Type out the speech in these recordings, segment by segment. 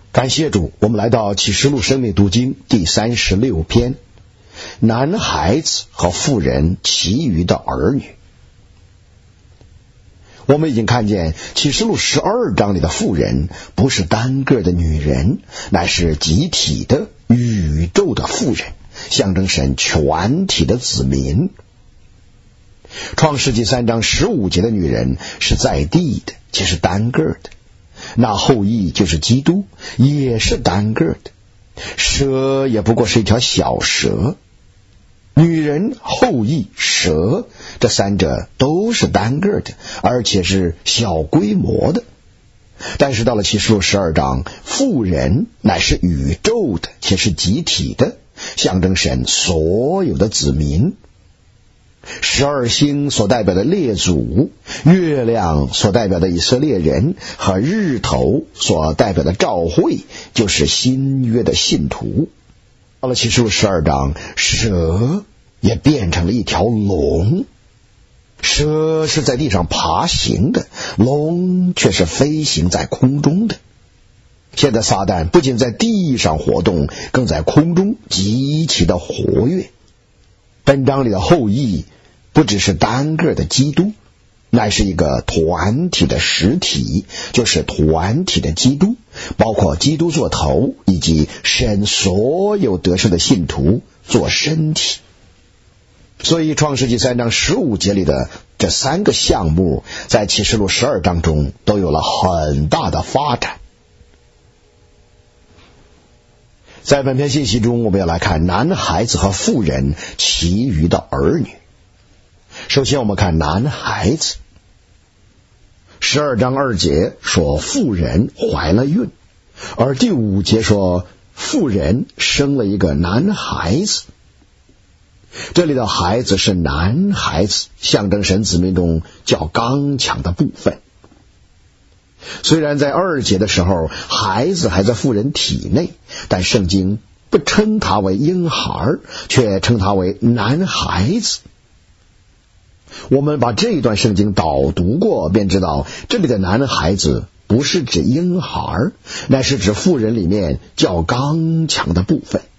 感谢主，我们来到启示录生命读经第36篇，男孩子和妇人其余的儿女。我们已经看见启示录12章里的妇人不是单个的女人，乃是集体的宇宙的妇人，象征神全体的子民。创世纪3章15节的女人是在地的，且是单个的，那后裔就是基督，也是单个的。蛇也不过是一条小蛇，女人、后裔、蛇，这三者都是单个的，而且是小规模的。但是到了启示录12章，妇人乃是宇宙的，且是集体的，象征神所有的子民。12星所代表的列祖，月亮所代表的以色列人，和日头所代表的教会，就是新约的信徒。到了启示录12章，蛇也变成了一条龙。蛇是在地上爬行的，龙却是飞行在空中的。现在撒旦不仅在地上活动，更在空中极其的活跃。本章里的后裔不只是单个的基督，乃是一个团体的实体，就是团体的基督，包括基督做头，以及神所有得胜的信徒做身体。所以创世纪3章15节里的这三个项目，在启示录12章中都有了很大的发展。在本篇信息中，我们要来看男孩子和妇人其余的儿女。首先我们看男孩子。12章2节说妇人怀了孕，而第5节说妇人生了一个男孩子。这里的孩子是男孩子，象征神子民中较刚强的部分。虽然在2节的时候孩子还在妇人体内，但圣经不称他为婴孩，却称他为男孩子。我们把这一段圣经导读过，便知道这里的男孩子不是指婴孩，乃是指妇人里面较刚强的部分。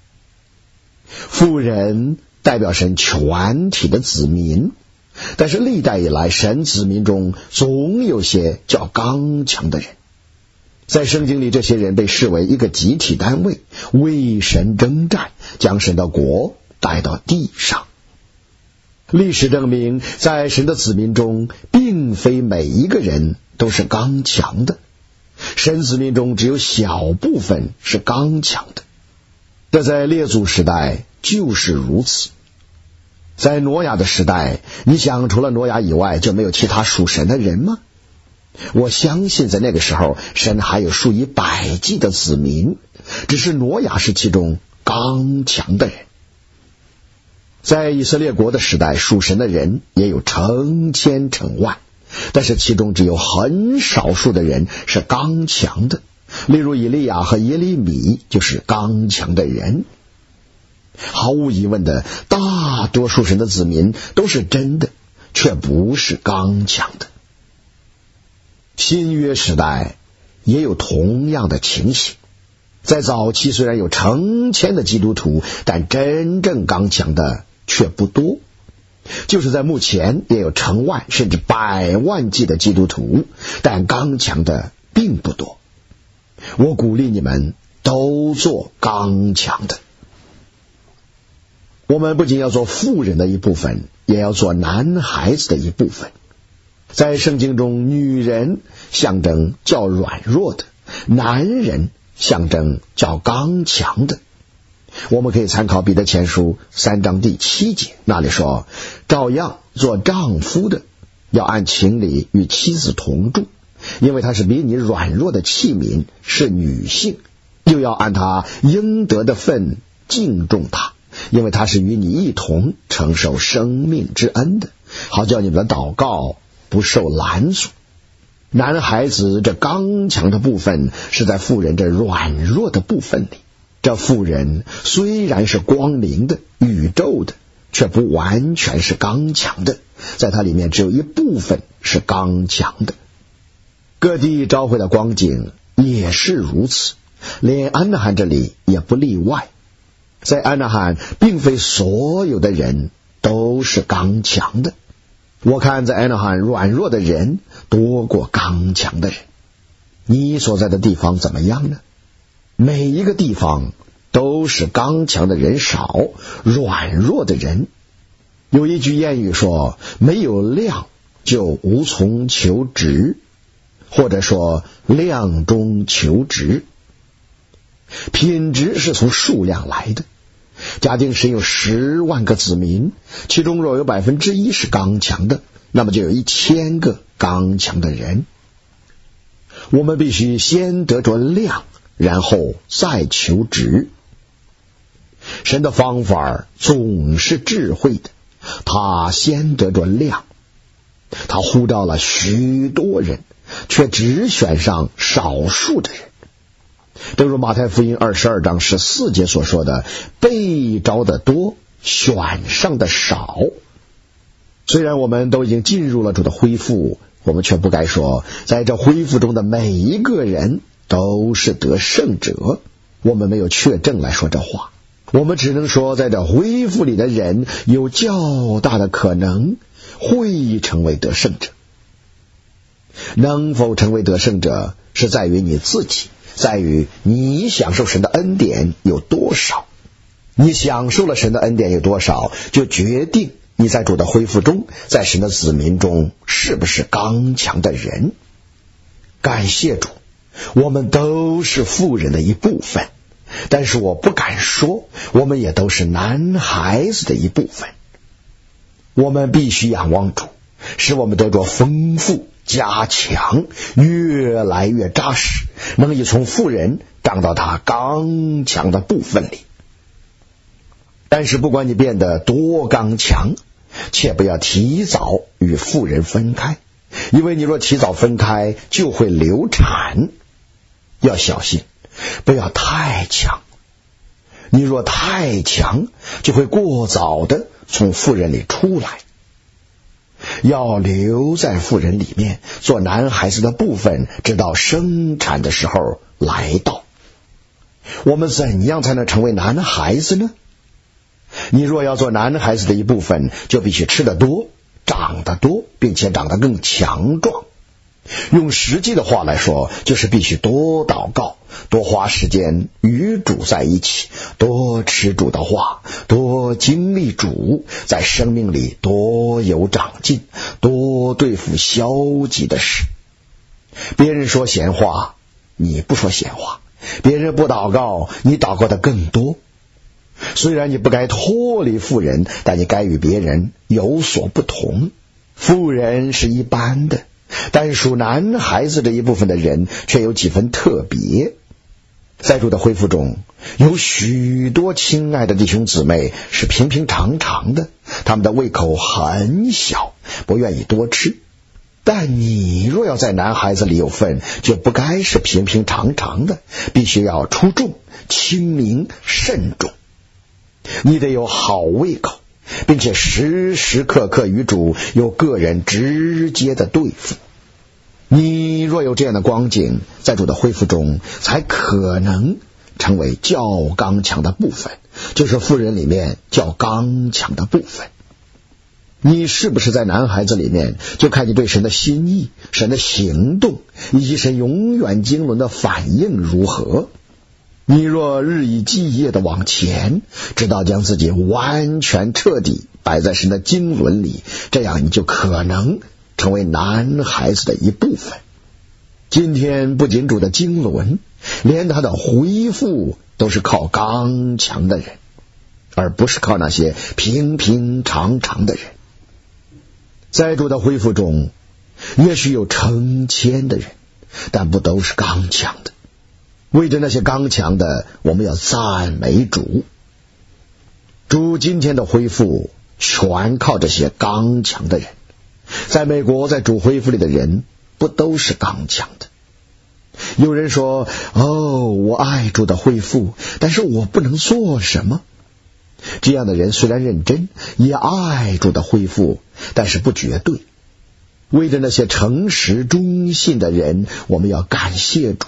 妇人代表神全体的子民，但是历代以来神子民中总有些较刚强的人。在圣经里，这些人被视为一个集体单位，为神征战，将神的国带到地上。历史证明，在神的子民中，并非每一个人都是刚强的，神子民中只有小部分是刚强的。这在列祖时代就是如此。在挪亚的时代，你想除了挪亚以外就没有其他属神的人吗？我相信在那个时候，神还有数以百计的子民，只是挪亚是其中刚强的人。在以色列国的时代，属神的人也有成千成万，但是其中只有很少数的人是刚强的。例如以利亚和耶利米就是刚强的人。毫无疑问的，大多数神的子民都是真的，却不是刚强的。新约时代也有同样的情形。在早期虽然有成千的基督徒，但真正刚强的却不多。就是在目前也有成万甚至百万计的基督徒，但刚强的并不多。我鼓励你们都做刚强的。我们不仅要做妇人的一部分，也要做男孩子的一部分。在圣经中，女人象征较软弱的，男人象征较刚强的。我们可以参考彼得前书3章第7节，那里说，照样做丈夫的要按情理与妻子同住，因为她是比你软弱的器皿，是女性，又要按她应得的分敬重她，因为她是与你一同承受生命之恩的，好叫你们的祷告不受拦阻。男孩子这刚强的部分是在妇人这软弱的部分里。这妇人虽然是光明的、宇宙的，却不完全是刚强的，在它里面只有一部分是刚强的。各地召会的光景也是如此， 连安纳罕这里也不例外。在安纳罕，并非所有的人都是刚强的。我看在安纳罕，软弱的人多过刚强的人。你所在的地方怎么样呢？每一个地方都是刚强的人少，软弱的人。有一句谚语说，没有量就无从求值，或者说量中求值。品质是从数量来的。假定神有10万个子民，其中若有1%是刚强的，那么就有1000个刚强的人。我们必须先得着量，然后再求值。神的方法总是智慧的，他先得着量，他呼召了许多人，却只选上少数的人。正如马太福音22章14节所说的，被召的多，选上的少。虽然我们都已经进入了主的恢复，我们却不该说在这恢复中的每一个人都是得胜者。我们没有确证来说这话，我们只能说在这恢复里的人有较大的可能会成为得胜者。能否成为得胜者是在于你自己，在于你享受神的恩典有多少。你享受了神的恩典有多少，就决定你在主的恢复中，在神的子民中是不是刚强的人。感谢主，我们都是妇人的一部分，但是我不敢说我们也都是男孩子的一部分。我们必须仰望主，使我们得着丰富加强，越来越扎实，能以从妇人长到他刚强的部分里。但是不管你变得多刚强，切不要提早与妇人分开，因为你若提早分开就会流产。要小心，不要太强。你若太强，就会过早的从妇人里出来。要留在妇人里面，做男孩子的部分，直到生产的时候来到。我们怎样才能成为男孩子呢？你若要做男孩子的一部分，就必须吃得多，长得多，并且长得更强壮。用实际的话来说，就是必须多祷告，多花时间与主在一起，多吃主的话，多经历主，在生命里多有长进，多对付消极的事。别人说闲话，你不说闲话；别人不祷告，你祷告的更多。虽然你不该脱离妇人，但你该与别人有所不同。妇人是一般的，但属男孩子这一部分的人却有几分特别。在主的恢复中，有许多亲爱的弟兄姊妹是平平常常的，他们的胃口很小，不愿意多吃。但你若要在男孩子里有份，就不该是平平常常的，必须要出众、清明、慎重。你得有好胃口，并且时时刻刻与主有个人直接的对付。你若有这样的光景，在主的恢复中才可能成为较刚强的部分，就是妇人里面较刚强的部分。你是不是在男孩子里面，就看你对神的心意、神的行动以及神永远经纶的反应如何。你若日以继夜的往前，直到将自己完全彻底摆在神的经纶里，这样你就可能成为男孩子的一部分。今天不仅主的经纶，连他的恢复都是靠刚强的人，而不是靠那些平平常常的人。在主的恢复中，也许有成千的人，但不都是刚强的。为着那些刚强的，我们要赞美主。主今天的恢复全靠这些刚强的人。在美国，在主恢复里的人不都是刚强的？有人说，我爱主的恢复，但是我不能做什么。这样的人虽然认真，也爱主的恢复，但是不绝对。为着那些诚实忠信的人，我们要感谢主，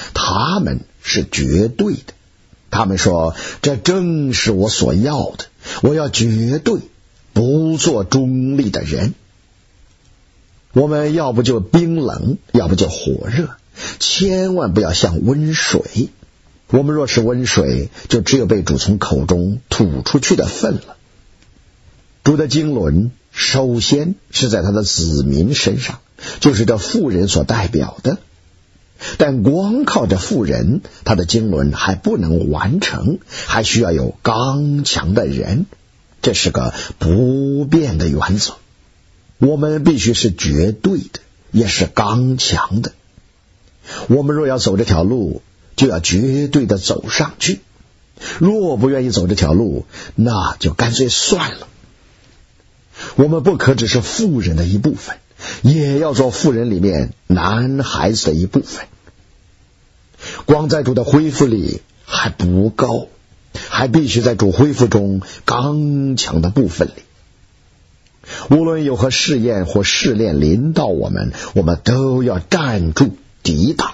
他们是绝对的。他们说，这正是我所要的，我要绝对，不做中立的人。我们要不就冰冷，要不就火热，千万不要像温水。我们若是温水，就只有被主从口中吐出去的粪了。主的经纶首先是在他的子民身上，就是这妇人所代表的。但光靠着妇人，他的经纶还不能完成，还需要有刚强的人，这是个不变的原则。我们必须是绝对的，也是刚强的。我们若要走这条路，就要绝对的走上去。若不愿意走这条路，那就干脆算了。我们不可只是妇人的一部分，也要做妇人里面男孩子的一部分。光在主的恢复里还不够，还必须在主恢复中刚强的部分里。无论有何试验或试炼临到我们，我们都要站住抵挡。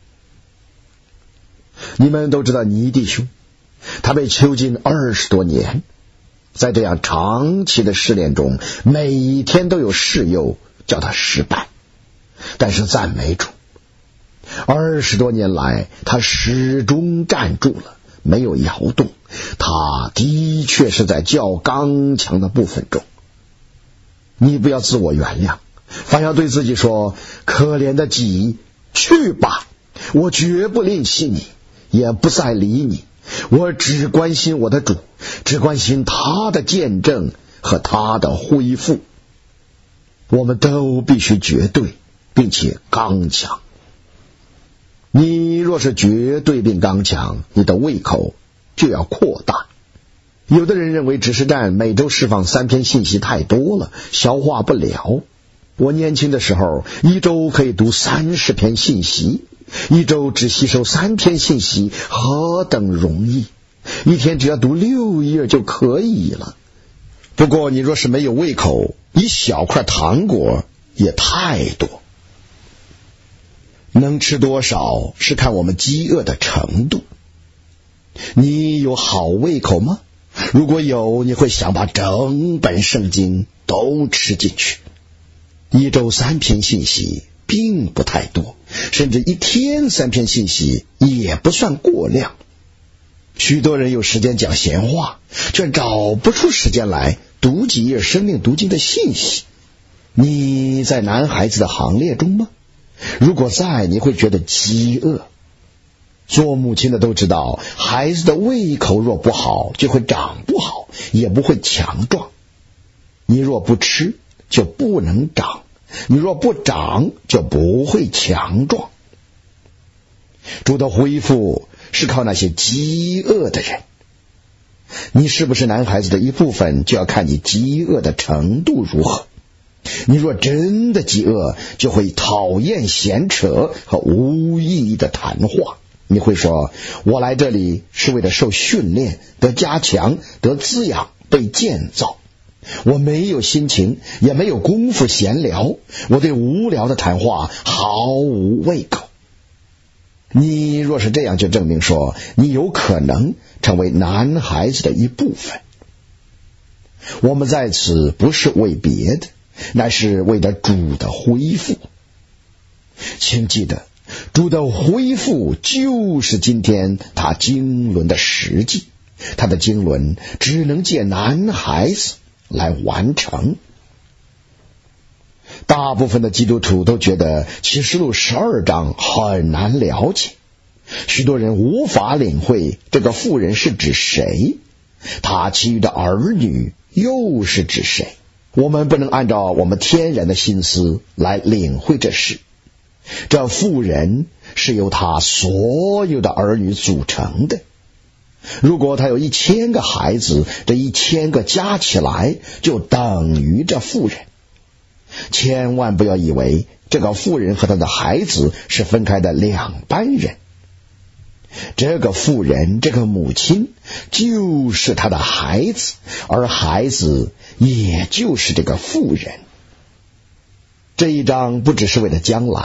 你们都知道尼弟兄，他被囚禁20多年，在这样长期的试炼中，每一天都有试诱叫他失败，但是赞美主，20多年来他始终站住了，没有摇动。他的确是在较刚强的部分中。你不要自我原谅，反要对自己说，可怜的己，去吧，我绝不吝惜你，也不再理你，我只关心我的主，只关心他的见证和他的恢复。我们都必须绝对并且刚强。你若是绝对并刚强，你的胃口就要扩大。有的人认为指示站每周释放3篇信息太多了，消化不了。我年轻的时候，一周可以读30篇信息，一周只吸收3篇信息，何等容易！一天只要读6页就可以了。不过你若是没有胃口，一小块糖果也太多。能吃多少是看我们饥饿的程度。你有好胃口吗？如果有，你会想把整本圣经都吃进去。一周3篇信息并不太多，甚至一天3篇信息也不算过量。许多人有时间讲闲话，却找不出时间来读几页生命读经的信息。你在男孩子的行列中吗？如果在，你会觉得饥饿。做母亲的都知道，孩子的胃口若不好，就会长不好，也不会强壮。你若不吃，就不能长；你若不长，就不会强壮。主的恢复是靠那些饥饿的人。你是不是男孩子的一部分，就要看你饥饿的程度如何。你若真的饥饿，就会讨厌闲扯和无意义的谈话。你会说，我来这里是为了受训练，得加强，得滋养，被建造。我没有心情，也没有功夫闲聊，我对无聊的谈话毫无胃口。你若是这样，就证明说你有可能成为男孩子的一部分。我们在此不是为别的，乃是为了主的恢复。请记得，主的恢复就是今天他经纶的实际，他的经纶只能借男孩子来完成。大部分的基督徒都觉得启示录12章很难了解，许多人无法领会这个妇人是指谁，他其余的儿女又是指谁。我们不能按照我们天然的心思来领会这事。这妇人是由他所有的儿女组成的。如果他有1000个孩子，这1000个加起来就等于这妇人。千万不要以为这个妇人和他的孩子是分开的2班人。这个妇人，这个母亲，就是他的孩子，而孩子也就是这个妇人。这一章不只是为了将来，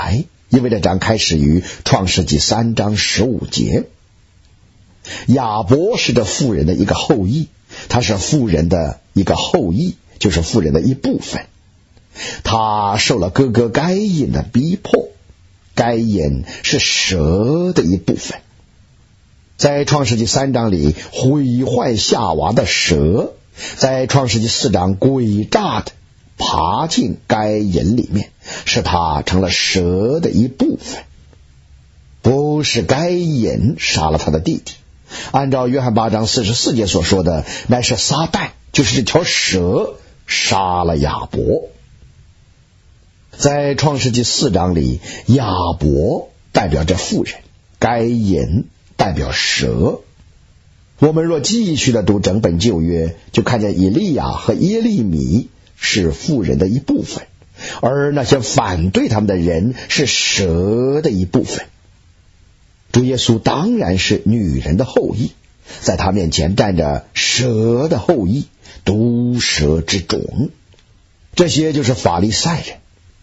因为这章开始于创世纪3章15节。亚伯是这妇人的一个后裔，他是妇人的一个后裔，就是妇人的一部分。他受了哥哥该隐的逼迫，该隐是蛇的一部分。在创世纪3章里毁坏夏娃的蛇，在创世纪4章诡诈的爬进该隐里面，使他成了蛇的一部分。不是该隐杀了他的弟弟，按照约翰8章44节所说的，乃是撒旦，就是这条蛇杀了亚伯。在创世纪4章里，亚伯代表着妇人，该隐代表蛇。我们若继续的读整本旧约，就看见以利亚和耶利米是妇人的一部分，而那些反对他们的人是蛇的一部分。主耶稣当然是女人的后裔，在他面前站着蛇的后裔，毒蛇之种。这些就是法利赛人。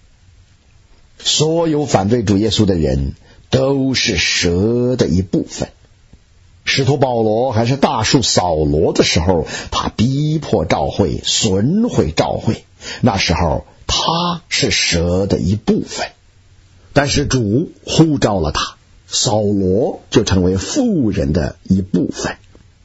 所有反对主耶稣的人都是蛇的一部分。使徒保罗还是大树扫罗的时候，他逼迫教会，损毁教会，那时候他是蛇的一部分。但是主呼召了他，扫罗就成为妇人的一部分。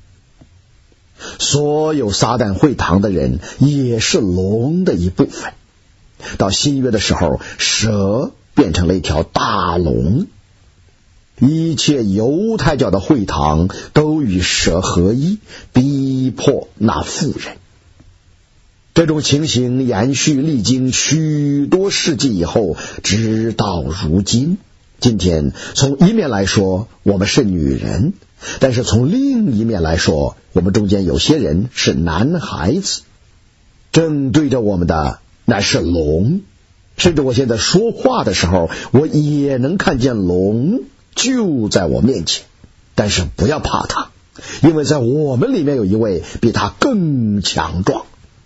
所有撒旦会堂的人也是龙的一部分。到新约的时候，蛇变成了一条大龙。一切犹太教的会堂都与蛇合一，逼迫那妇人。这种情形延续历经许多世纪以后，直到如今。今天从一面来说我们是女人，但是从另一面来说，我们中间有些人是男孩子。正对着我们的乃是龙，甚至我现在说话的时候，我也能看见龙就在我面前。但是不要怕他，因为在我们里面有一位比他更强壮。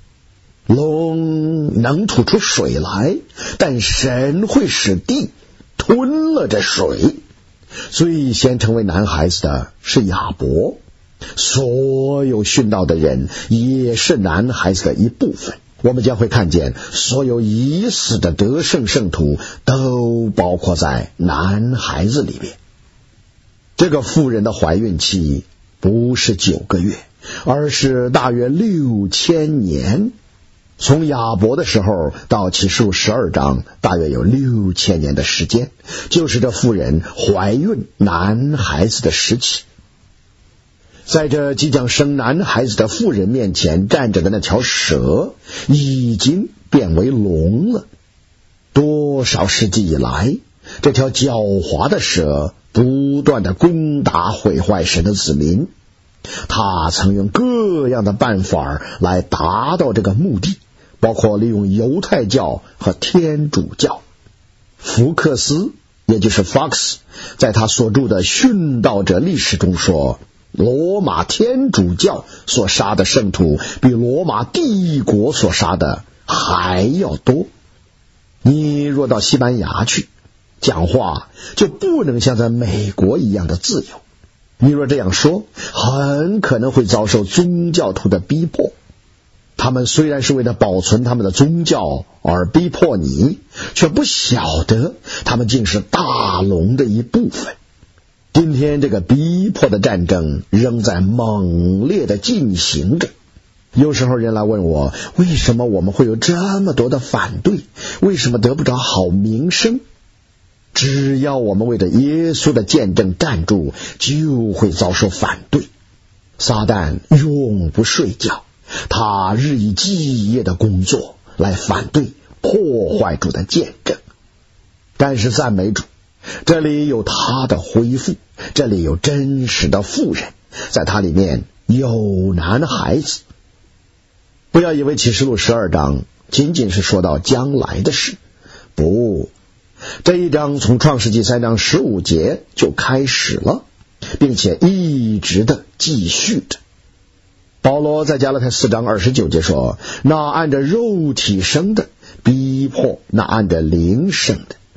龙能吐出水来，但神会使地吞了这水。最先成为男孩子的是亚伯，所有殉道的人也是男孩子的一部分。我们将会看见所有已死的得胜圣徒都包括在男孩子里面。这个妇人的怀孕期不是9个月，而是大约6000年。从亚伯的时候到启示录12章，大约有6000年的时间，就是这妇人怀孕男孩子的时期。在这即将生男孩子的妇人面前站着的那条蛇已经变为龙了。多少世纪以来，这条狡猾的蛇不断的攻打毁坏神的子民，他曾用各样的办法来达到这个目的，包括利用犹太教和天主教。福克斯也就是 Fox 在他所著的殉道者历史中说，罗马天主教所杀的圣徒比罗马帝国所杀的还要多。你若到西班牙去讲话，就不能像在美国一样的自由。你若这样说，很可能会遭受宗教徒的逼迫。他们虽然是为了保存他们的宗教而逼迫你，却不晓得他们竟是大龙的一部分。今天这个逼迫的战争仍在猛烈的进行着。有时候人来问我，为什么我们会有这么多的反对，为什么得不着好名声？只要我们为着耶稣的见证站住，就会遭受反对。撒旦永不睡觉，他日以继夜的工作来反对破坏主的见证。但是赞美主，这里有他的恢复，这里有真实的妇人，在他里面有男孩子。不要以为启示录12章仅仅是说到将来的事，不，这一章从创世纪3章15节就开始了，并且一直的继续着。保罗在加拉太4章29节说，那按着肉体生的逼迫那按着灵生的。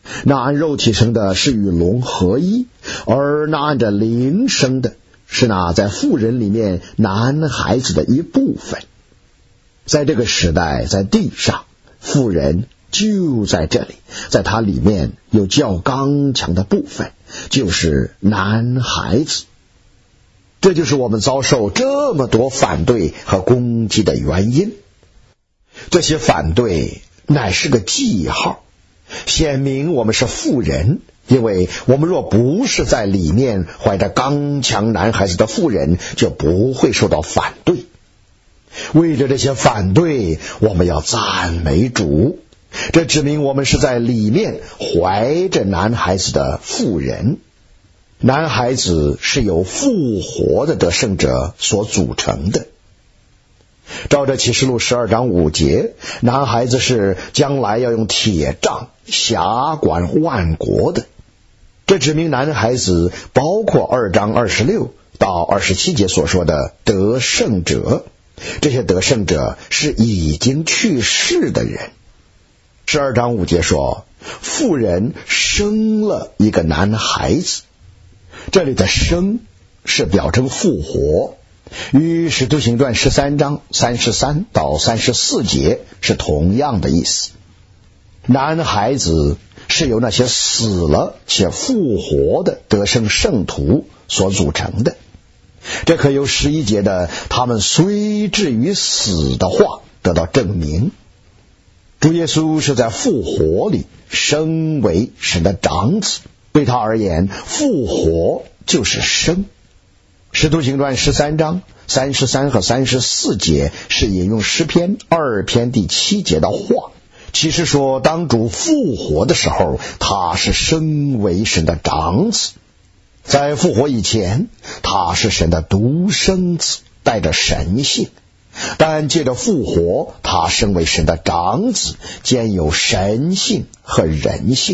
那按肉体生的是与龙合一，而那按着灵生的是那在妇人里面男孩子的一部分。在这个时代，在地上，妇人就在这里，在它里面有较刚强的部分，就是男孩子。这就是我们遭受这么多反对和攻击的原因。这些反对乃是个记号，显明我们是妇人，因为我们若不是在里面怀着刚强男孩子的妇人，就不会受到反对。为了这些反对，我们要赞美主，这指明我们是在里面怀着男孩子的妇人。男孩子是由复活的得胜者所组成的。照着启示录12章5节，男孩子是将来要用铁杖辖管万国的。这指明男孩子包括2章26到27节所说的得胜者，这些得胜者是已经去世的人。12章5节说，妇人生了一个男孩子，这里的生是表征复活，与使徒行传13章33到34节是同样的意思。男孩子是由那些死了且复活的得胜圣徒所组成的，这可由11节的他们虽至于死的话得到证明。主耶稣是在复活里升为神的长子，对他而言，复活就是生。使徒行传13章33和34节是引用诗篇2篇第7节的话，其实说当主复活的时候，他是升为神的长子。在复活以前，他是神的独生子，带着神性，但借着复活，他升为神的长子，兼有神性和人性。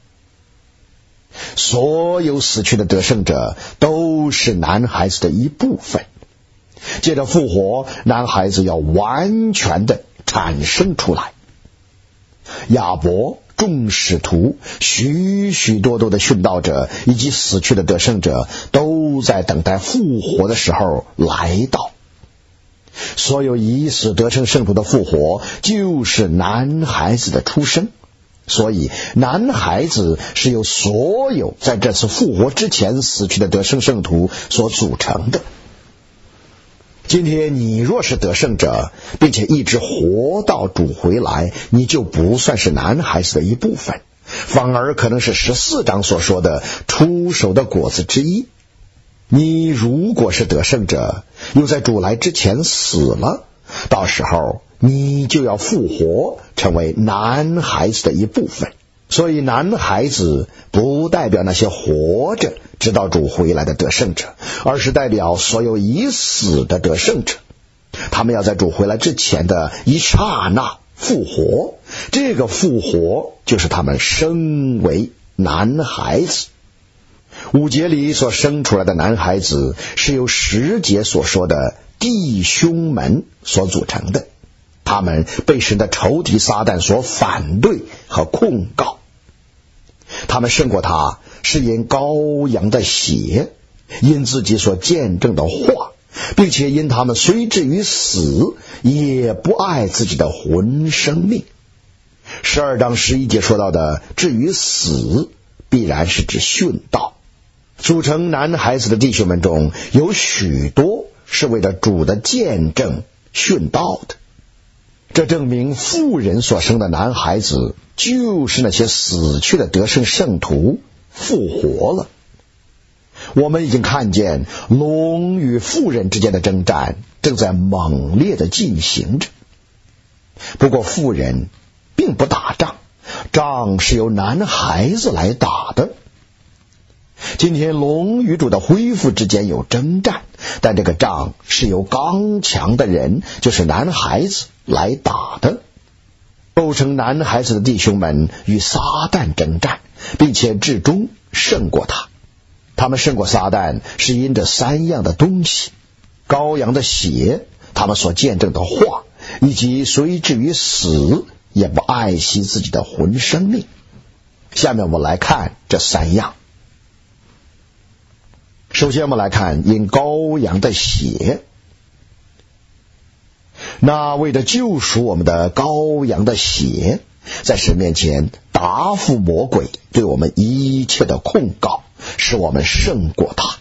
所有死去的得胜者都是男孩子的一部分。借着复活，男孩子要完全的产生出来。亚伯、众使徒、许许多多的殉道者以及死去的得胜者都在等待复活的时候来到。所有已死得胜圣徒的复活就是男孩子的出生，所以男孩子是由所有在这次复活之前死去的得胜圣徒所组成的。今天你若是得胜者，并且一直活到主回来，你就不算是男孩子的一部分，反而可能是14章所说的出熟的果子之一。你如果是得胜者，又在主来之前死了，到时候你就要复活，成为男孩子的一部分。所以男孩子不代表那些活着直到主回来的得胜者，而是代表所有已死的得胜者。他们要在主回来之前的一刹那复活，这个复活就是他们生为男孩子。5节里所生出来的男孩子是由10节所说的弟兄们所组成的，他们被神的仇敌撒旦所反对和控告。他们胜过他，是因羔羊的血，因自己所见证的话，并且因他们虽至于死，也不爱自己的魂生命。12章11节说到的至于死，必然是指殉道。组成男孩子的弟兄们中有许多是为了主的见证殉道的，这证明妇人所生的男孩子就是那些死去的得胜圣徒复活了。我们已经看见龙与妇人之间的征战正在猛烈地进行着。不过妇人并不打仗，仗是由男孩子来打的。今天龙与主的恢复之间有征战，但这个仗是由刚强的人，就是男孩子来打的。构成男孩子的弟兄们与撒旦征战，并且至终胜过他。他们胜过撒旦是因着3样的东西：羔羊的血，他们所见证的话，以及虽至于死也不爱惜自己的魂生命。 下面我们来看这三样。首先我们来看因羔羊的血，那为了救赎我们的羔羊的血，在神面前答复魔鬼对我们一切的控告，使我们胜过他。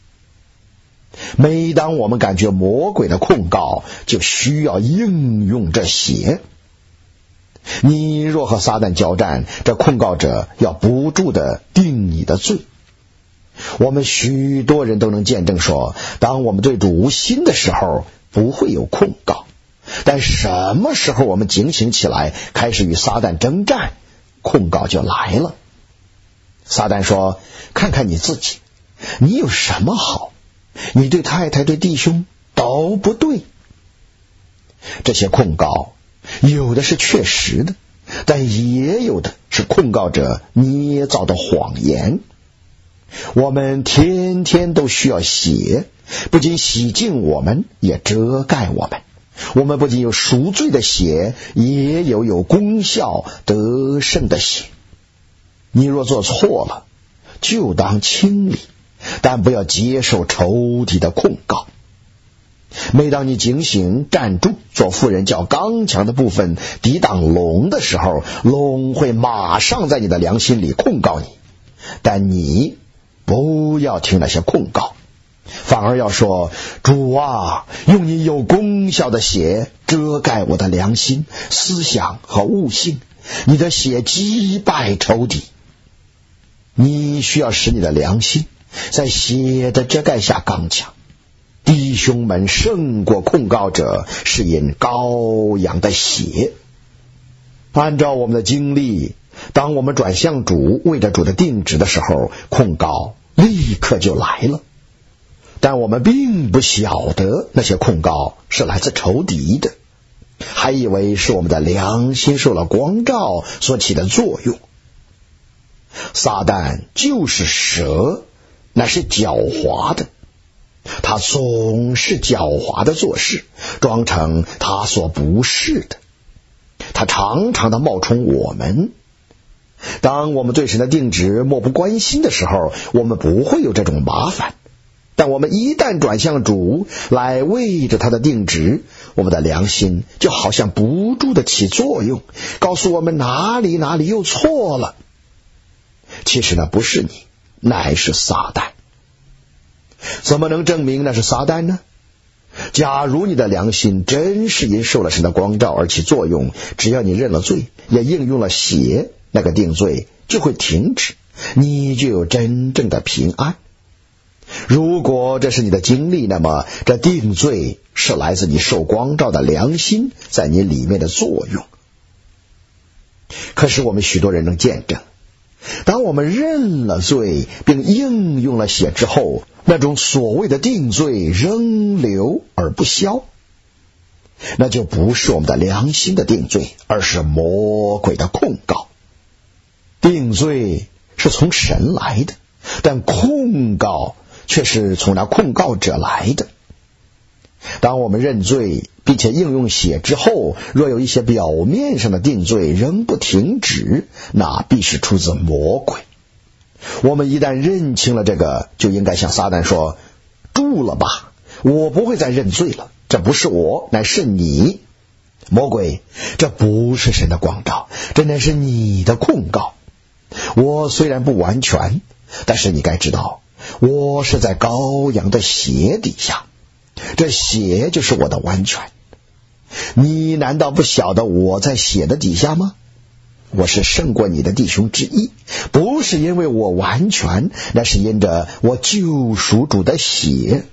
每当我们感觉魔鬼的控告，就需要应用这血。你若和撒旦交战，这控告者要不住地定你的罪。我们许多人都能见证说，当我们对主无心的时候，不会有控告，但什么时候我们警醒起来，开始与撒旦征战，控告就来了。撒旦说，看看你自己，你有什么好？你对太太对弟兄都不对。这些控告有的是确实的，但也有的是控告者捏造的谎言。我们天天都需要血，不仅洗净我们，也遮盖我们。我们不仅有赎罪的血，也有功效得胜的血。你若做错了，就当清理，但不要接受仇敌的控告。每当你警醒站住，做妇人较刚强的部分抵挡龙的时候，龙会马上在你的良心里控告你，但你不要听那些控告，反而要说，主啊，用你有功效的血遮盖我的良心、思想和悟性，你的血击败仇敌。你需要使你的良心在血的遮盖下刚强。弟兄们胜过控告者，是因羔羊的血。按照我们的经历，当我们转向主，为着主的定旨的时候，控告立刻就来了。但我们并不晓得那些控告是来自仇敌的，还以为是我们的良心受了光照所起的作用。撒旦就是蛇，乃是狡猾的，他总是狡猾的做事，装成他所不是的。他常常的冒充我们。当我们对神的定旨漠不关心的时候，我们不会有这种麻烦。但我们一旦转向主，来为着他的定旨，我们的良心就好像不住的起作用，告诉我们哪里又错了。其实那不是你，乃是撒旦。怎么能证明那是撒旦呢？假如你的良心真是因受了神的光照而起作用，只要你认了罪，也应用了血，那个定罪就会停止，你就有真正的平安。如果这是你的经历，那么这定罪是来自你受光照的良心在你里面的作用。可是我们许多人能见证，当我们认了罪并应用了血之后，那种所谓的定罪仍留而不消，那就不是我们的良心的定罪，而是魔鬼的控告。定罪是从神来的，但控告却是从那控告者来的。当我们认罪并且应用血之后，若有一些表面上的定罪仍不停止，那必是出自魔鬼。我们一旦认清了这个，就应该向撒旦说，住了吧，我不会再认罪了，这不是我，乃是你。魔鬼，这不是神的光照，这乃是你的控告。我虽然不完全，但是你该知道，我是在羔羊的血底下，这血就是我的完全。你难道不晓得我在血的底下吗？我是胜过你的弟兄之一，不是因为我完全，那是因着我救赎主的血。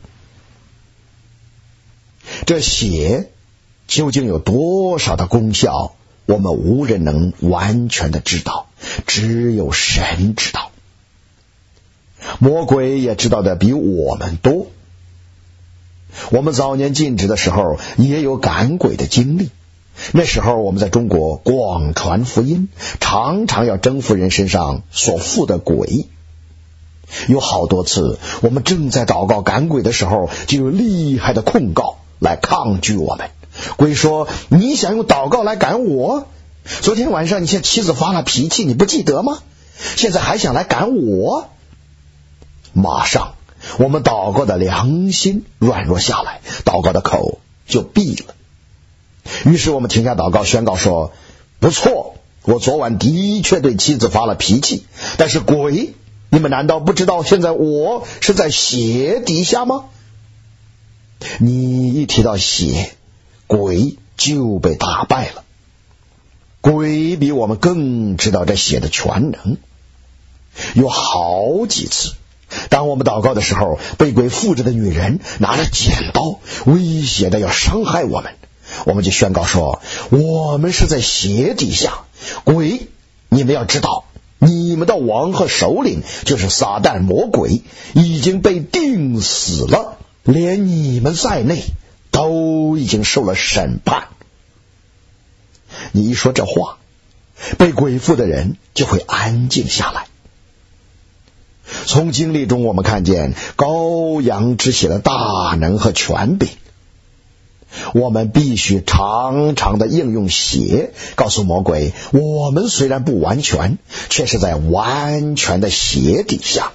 这血究竟有多少的功效，我们无人能完全的知道，只有神知道。魔鬼也知道的比我们多。我们早年进职的时候也有赶鬼的经历，那时候我们在中国广传福音，常常要征服人身上所附的鬼。有好多次我们正在祷告赶鬼的时候，就有厉害的控告来抗拒我们。鬼说，你想用祷告来赶我？昨天晚上你向妻子发了脾气，你不记得吗？ 现在还想来赶我？马上我们祷告的良心软弱下来，祷告的口就闭了。于是我们停下祷告，宣告说，不错，我昨晚的确对妻子发了脾气，但是鬼，你们难道不知道现在我是在血底下吗？你一提到血，鬼就被打败了。鬼比我们更知道这血的全能。有好几次，当我们祷告的时候，被鬼附着的女人拿着剪刀威胁的要伤害我们，我们就宣告说，我们是在血底下。鬼，你们要知道，你们的王和首领就是撒旦魔鬼，已经被钉死了，连你们在内都已经受了审判。你一说这话，被鬼附的人就会安静下来。从经历中我们看见羔羊之血的大能和权柄，我们必须常常的应用血，告诉魔鬼，我们虽然不完全，却是在完全的血底下。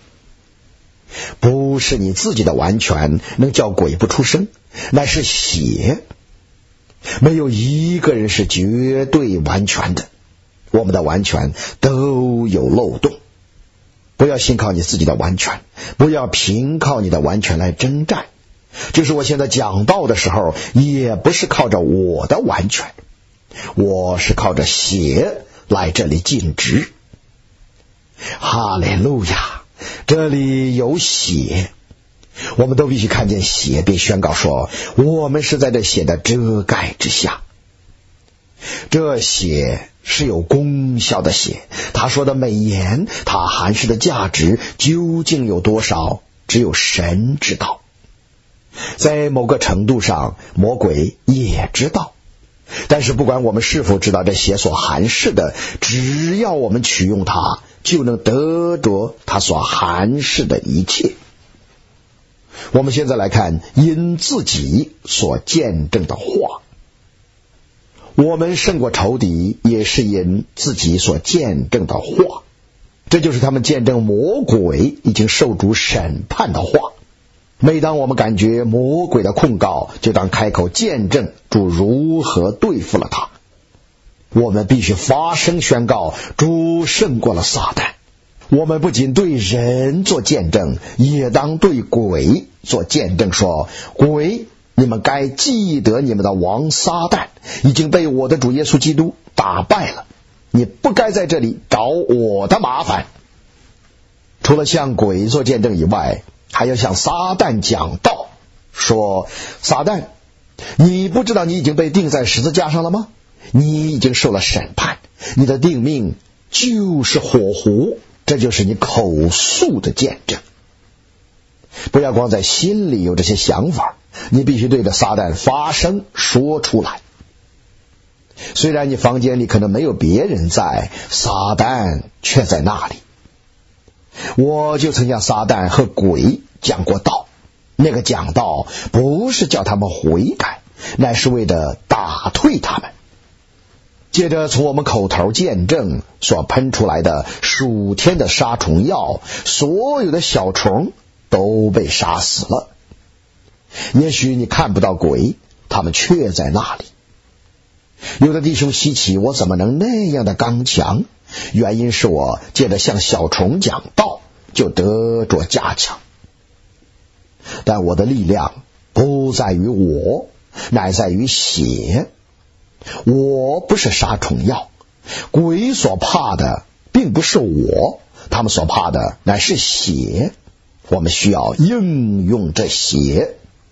不是你自己的完全能叫鬼不出声，乃是血。没有一个人是绝对完全的，我们的完全都有漏洞。不要信靠你自己的完全，不要凭靠你的完全来征战。就是我现在讲道的时候，也不是靠着我的完全，我是靠着血来这里尽职。哈利路亚，这里有血，我们都必须看见血，并宣告说，我们是在这血的遮盖之下。这血是有功效的血，他说的美言，他含蓄的价值究竟有多少，只有神知道。在某个程度上，魔鬼也知道，但是不管我们是否知道这血所含蓄的，只要我们取用它，就能得着它所含蓄的一切。我们现在来看因自己所见证的话，我们胜过仇敌，也是因自己所见证的话，这就是他们见证魔鬼已经受主审判的话。每当我们感觉魔鬼的控告，就当开口见证主如何对付了他。我们必须发声宣告，主胜过了撒旦。我们不仅对人做见证，也当对鬼做见证，说，鬼，你们该记得你们的王撒旦已经被我的主耶稣基督打败了，你不该在这里找我的麻烦。除了向鬼做见证以外，还要向撒旦讲道，说，撒旦，你不知道你已经被钉在十字架上了吗？你已经受了审判，你的定命就是火湖，这就是你口述的见证。不要光在心里有这些想法，你必须对着撒旦发声说出来。虽然你房间里可能没有别人在，撒旦却在那里。我就曾向撒旦和鬼讲过道，那个讲道不是叫他们悔改，乃是为了打退他们。接着从我们口头见证所喷出来的数天的杀虫药，所有的小虫都被杀死了。也许你看不到鬼，他们却在那里。有的弟兄稀奇，我怎么能那样的刚强？原因是我借着向小虫讲道，就得着加强。但我的力量不在于我，乃在于血。我不是杀虫药，鬼所怕的并不是我，他们所怕的乃是血。我们需要应用这血。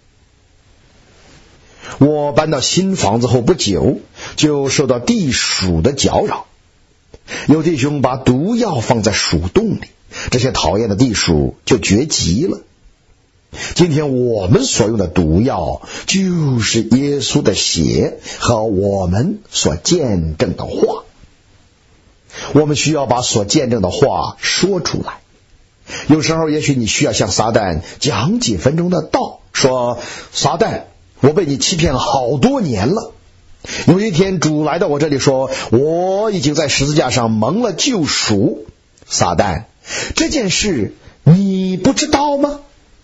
我搬到新房子后不久，就受到地鼠的搅扰。有弟兄把毒药放在鼠洞里，这些讨厌的地鼠就绝迹了。今天我们所用的毒药，就是耶稣的血和我们所见证的话。我们需要把所见证的话说出来。有时候也许你需要向撒旦讲几分钟的道，说，撒旦，我被你欺骗了好多年了。有一天主来到我这里说，我已经在十字架上蒙了救赎， 撒旦，这件事你不知道吗？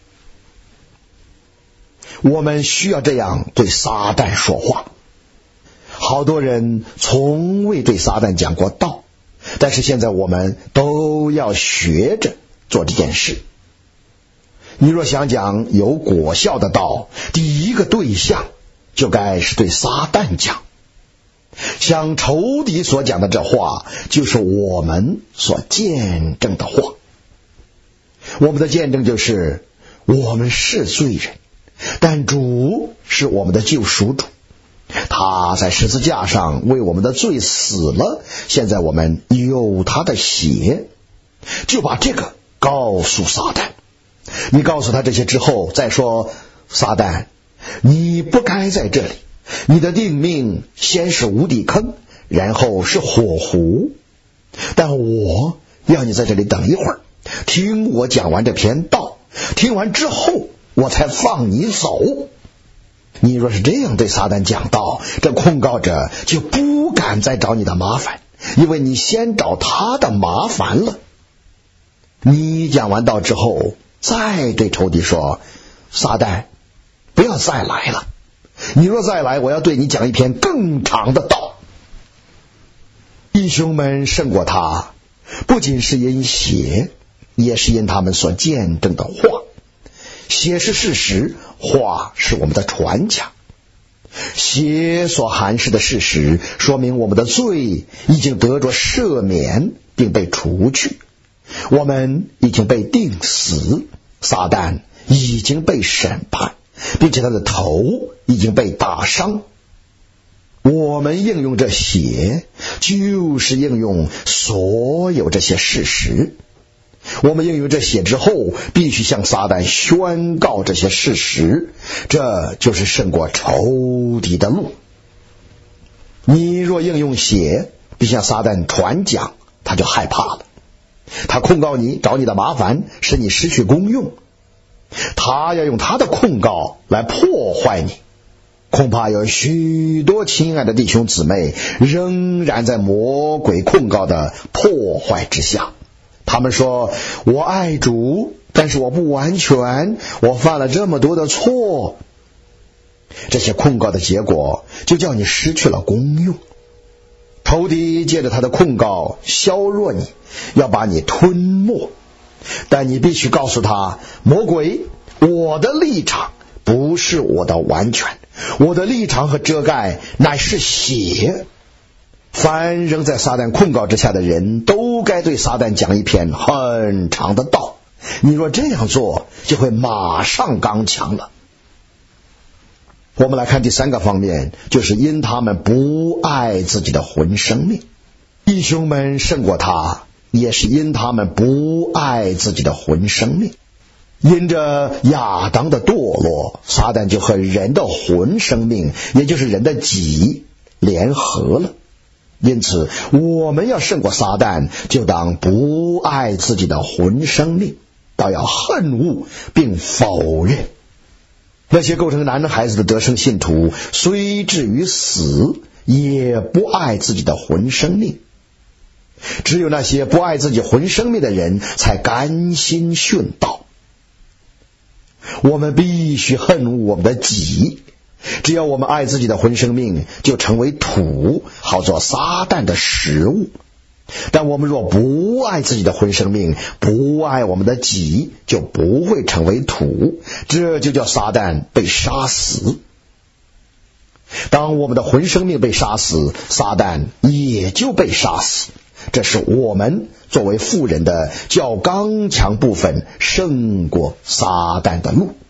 我们需要这样对撒旦说话。好多人从未对撒旦讲过道，但是现在我们都要学着做这件事。你若想讲有果效的道，第一个对象就该是对撒旦讲。像仇敌所讲的这话，就是我们所见证的话。我们的见证就是我们是罪人，但主是我们的救赎主，他在十字架上为我们的罪死了，现在我们有他的血。就把这个告诉撒旦。你告诉他这些之后，再说撒旦，你不该在这里，你的定命先是无底坑，然后是火湖，但我要你在这里等一会儿，听我讲完这篇道，听完之后我才放你走。你若是这样对撒旦讲道，这控告者就不敢再找你的麻烦，因为你先找他的麻烦了。你讲完道之后，再对仇敌说，撒旦，不要再来了，你若再来，我要对你讲一篇更长的道。弟兄们胜过他，不仅是因血，也是因他们所见证的话。血是事实，话是我们的传讲。血所含示的事实，说明我们的罪已经得着赦免，并被除去。我们已经被定死，撒旦已经被审判，并且他的头已经被打伤。我们应用这血，就是应用所有这些事实。我们应用这血之后，必须向撒旦宣告这些事实，这就是胜过仇敌的路。你若应用血，并向撒旦传讲，他就害怕了。他控告你，找你的麻烦，使你失去功用。他要用他的控告来破坏你。恐怕有许多亲爱的弟兄姊妹仍然在魔鬼控告的破坏之下。他们说，我爱主，但是我不完全，我犯了这么多的错。这些控告的结果就叫你失去了功用。仇敌借着他的控告削弱你，要把你吞没。但你必须告诉他，魔鬼，我的立场不是我的完全，我的立场和遮盖乃是血。凡仍在撒旦控告之下的人，都该对撒旦讲一篇很长的道。你若这样做，就会马上刚强了。我们来看第三个方面，就是因他们不爱自己的魂生命。弟兄们胜过他，也是因他们不爱自己的魂生命。因着亚当的堕落，撒旦就和人的魂生命，也就是人的己联合了。因此我们要胜过撒旦，就当不爱自己的魂生命，倒要恨恶并否认。那些构成男孩子的得胜信徒，虽至于死，也不爱自己的魂生命。只有那些不爱自己魂生命的人，才甘心殉道。我们必须恨恶我们的己。只要我们爱自己的魂生命，就成为土，好做撒旦的食物。但我们若不爱自己的魂生命，不爱我们的己，就不会成为土，这就叫撒旦被杀死。当我们的魂生命被杀死，撒旦也就被杀死。这是我们作为妇人的较刚强部分胜过撒旦的路。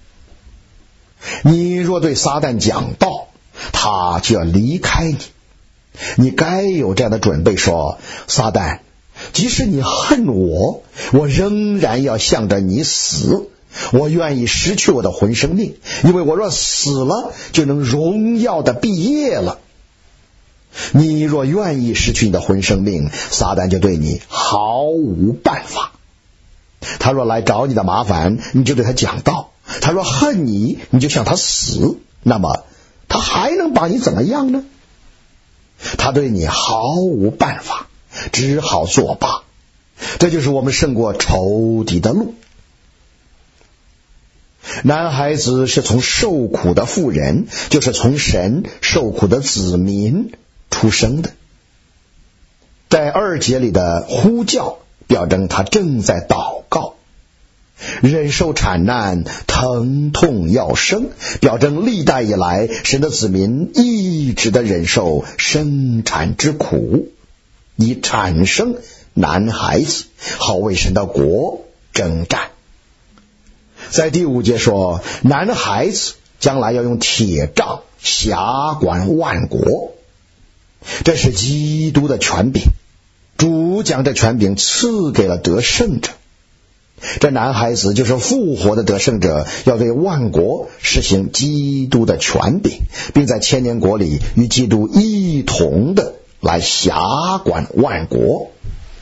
你若对撒旦讲道，他就要离开你。你该有这样的准备，说，撒旦，即使你恨我，我仍然要向着你死。我愿意失去我的魂生命，因为我若死了，就能荣耀的毕业了。你若愿意失去你的魂生命，撒旦就对你毫无办法。他若来找你的麻烦，你就对他讲道；他若恨你，你就向他死。那么他还能把你怎么样呢？他对你毫无办法，只好作罢。 这就是我们胜过仇敌的路。男孩子是从受苦的妇人，就是从神受苦的子民出生的。在2节里的呼叫表征他正在祷告，忍受产难，疼痛要生，表征历代以来神的子民一直的忍受生产之苦，以产生男孩子，好为神的国征战。在第5节说，男孩子将来要用铁杖辖管万国，这是基督的权柄，主将这权柄赐给了得胜者。这男孩子就是复活的得胜者，要对万国实行基督的权柄，并在千年国里与基督一同的来辖管万国。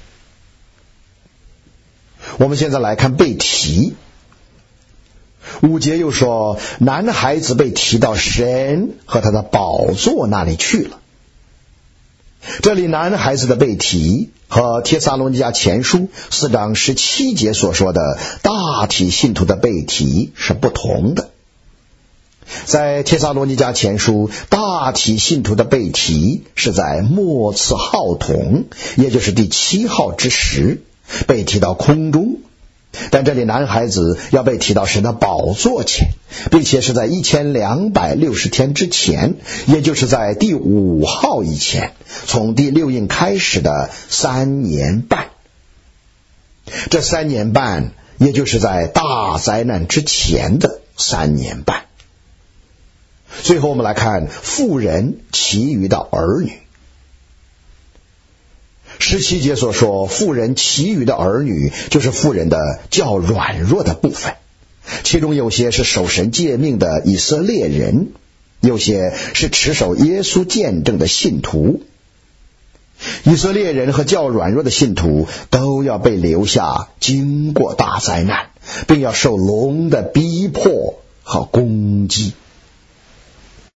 我们现在来看被提。5节又说，男孩子被提到神和他的宝座那里去了。这里男孩子的被提和帖撒罗尼迦前书4章17节所说的大体信徒的被提是不同的。在帖撒罗尼迦前书，大体信徒的被提是在末次号筒，也就是第7号之时被提到空中，但这里男孩子要被提到神的宝座前，并且是在1260天之前，也就是在第5号以前，从第6印开始的3年半。这3年半也就是在大灾难之前的3年半。最后我们来看妇人其余的儿女。17节所说妇人其余的儿女，就是妇人的较软弱的部分，其中有些是守神诫命的以色列人，有些是持守耶稣见证的信徒。以色列人和较软弱的信徒都要被留下经过大灾难，并要受龙的逼迫和攻击。